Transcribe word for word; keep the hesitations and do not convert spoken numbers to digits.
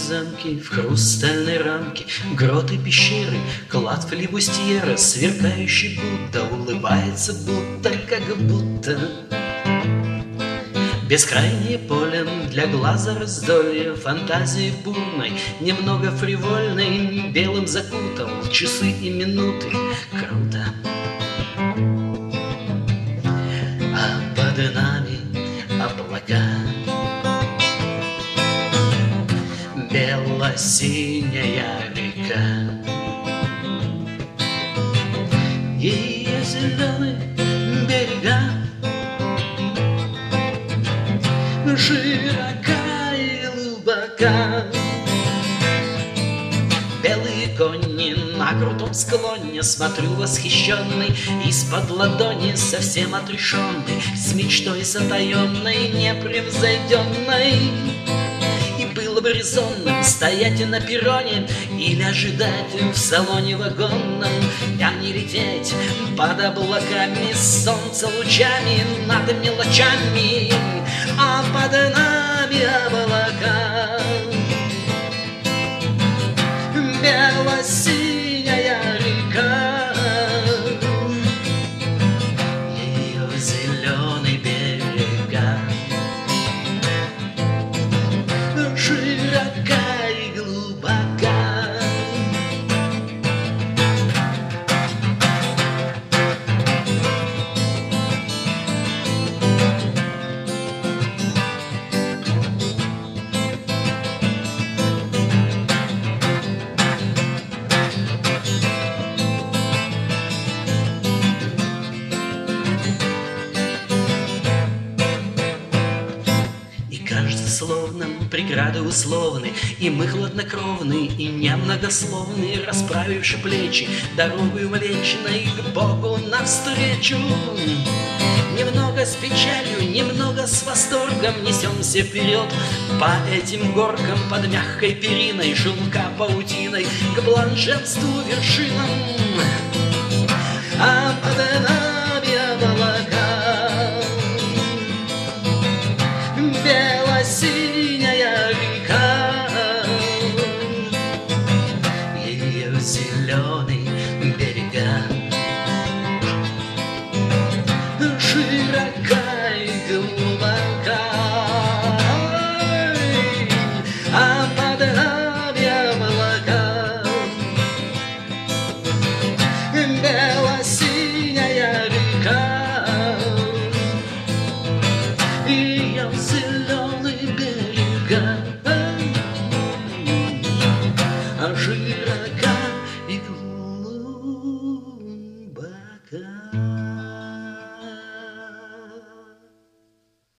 замки в хрустальной рамке, гроты пещеры, клад флибустьера, сверкающий Будда улыбается, будто, как будто. Бескрайнее поле для глаза раздолье, фантазии бурной, немного фривольной, белым закутал часы и минуты. Круто. А под нами облака, бело-синяя река, ее зеленые берега, широка и глубока. Белые кони на крутом склоне, смотрю восхищенный из-под ладони, совсем отрешенный, с мечтой затаенной, непревзойденной. И было бы резонным стоять на перроне или ожидать в салоне вагонном, а не лететь под облаками, солнца лучами над мелочами, а под нами облака. Бело-синяя река, ее зеленый берега, широка и глубока. Кажется словным преграды условны, и мы хладнокровны, и немногословны, расправивши плечи, дорогою млечной к Богу навстречу. Немного с печалью, немного с восторгом несемся вперед по этим горкам под мягкой периной, шелка паутиной к блаженству вершинам. А под нами облака, бело-синяя река, ее зеленый берега, широка и глубока. А под нами облака, бело-синяя река, ее зеленый берега.